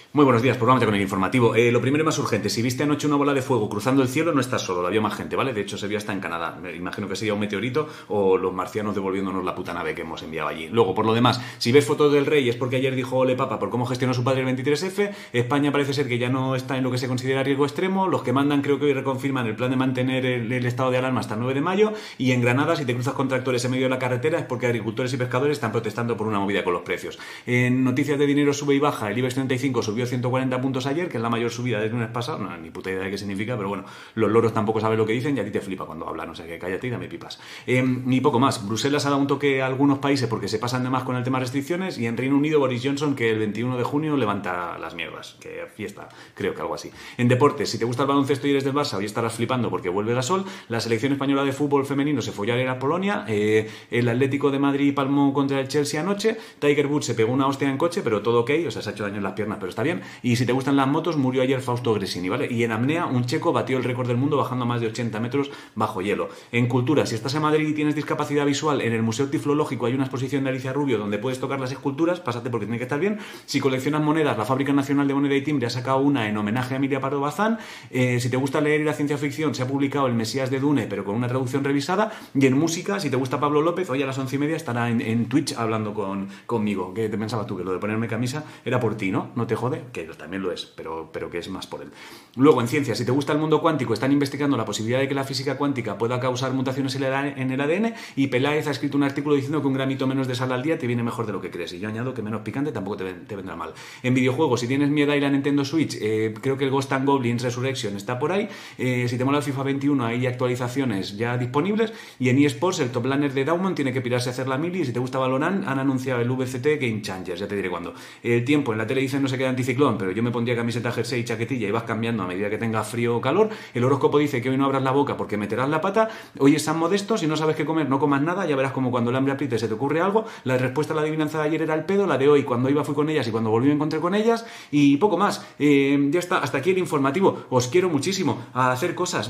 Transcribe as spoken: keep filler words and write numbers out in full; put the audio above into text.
Muy buenos días, pues vamos ya con el informativo. Eh, lo primero y más urgente, si viste anoche una bola de fuego cruzando el cielo, no estás solo, la vio más gente, ¿vale? De hecho, se vio hasta en Canadá. Me imagino que sería un meteorito o los marcianos devolviéndonos la puta nave que hemos enviado allí. Luego, por lo demás, si ves fotos del rey es porque ayer dijo ole papa por cómo gestionó su padre el veintitrés efe. España parece ser que ya no está en lo que se considera riesgo extremo. Los que mandan creo que hoy reconfirman el plan de mantener el, el estado de alarma hasta el nueve de mayo. Y en Granada, si te cruzas con tractores en medio de la carretera es porque agricultores y pescadores están protestando por una movida con los precios. En noticias de dinero sube y baja, el IBEX treinta y cinco subió ciento cuarenta puntos ayer, que es la mayor subida del lunes pasado. No, ni puta idea de qué significa, pero bueno, los loros tampoco saben lo que dicen y a ti te flipa cuando hablan, o sea que cállate y dame pipas. Eh, ni poco más. Bruselas ha dado un toque a algunos países porque se pasan de más con el tema de restricciones, y en Reino Unido Boris Johnson que el veintiuno de junio levanta las mierdas, que fiesta, creo que algo así. En deportes, si te gusta el baloncesto y eres del Barça, hoy estarás flipando porque vuelve Gasol. La selección española de fútbol femenino se folló ayer a Polonia. Eh, el Atlético de Madrid palmó contra el Chelsea anoche. Tiger Woods se pegó una hostia en coche, pero todo ok, o sea, se ha hecho daño en las piernas, pero está bien. Y si te gustan las motos, murió ayer Fausto Gresini, ¿vale? Y en apnea, un checo batió el récord del mundo bajando a más de ochenta metros bajo hielo. En cultura, si estás en Madrid y tienes discapacidad visual, en el Museo Tiflológico hay una exposición de Alicia Rubio donde puedes tocar las esculturas, pásate porque tiene que estar bien. Si coleccionas monedas, la Fábrica Nacional de Moneda y Timbre ha sacado una en homenaje a Emilia Pardo Bazán. Eh, si te gusta leer y la ciencia ficción, se ha publicado El Mesías de Dune, pero con una traducción revisada. Y en música, si te gusta Pablo López, hoy a las once y media estará en, en Twitch hablando con, conmigo. ¿Qué te pensabas tú? Que lo de ponerme camisa era por ti, ¿no? ¿No te jode? Que también lo es, pero, pero que es más por él. Luego, en ciencia, si te gusta el mundo cuántico, están investigando la posibilidad de que la física cuántica pueda causar mutaciones en el A D N, y Peláez ha escrito un artículo diciendo que un gramito menos de sal al día te viene mejor de lo que crees. Y yo añado que menos picante tampoco te, te vendrá mal. En videojuegos, si tienes miedo a ir a Nintendo Switch, eh, creo que el Ghost and Goblins Resurrection está por ahí. Eh, si te mola el FIFA veintiuno, hay actualizaciones ya disponibles. Y en eSports, el top laner de Dauman tiene que pirarse a hacer la mili. Y si te gusta Valorant, han anunciado el V C T Game Changers, ya te diré cuándo. El tiempo, en la tele dicen no se queda anticiclón, pero yo me pondría camiseta, jersey y chaquetilla y vas cambiando a medida que tenga frío o calor. El horóscopo dice que hoy no abras la boca porque meterás la pata. Hoy es San Modesto, si no sabes qué comer, no comas nada. Ya verás como cuando el hambre apriete se te ocurre algo. La respuesta a la adivinanza de ayer era el pedo, la de hoy cuando iba fui con ellas y cuando volví me encontré con ellas, y poco más. Eh, ya está, hasta aquí el informativo. Os quiero muchísimo, a hacer cosas.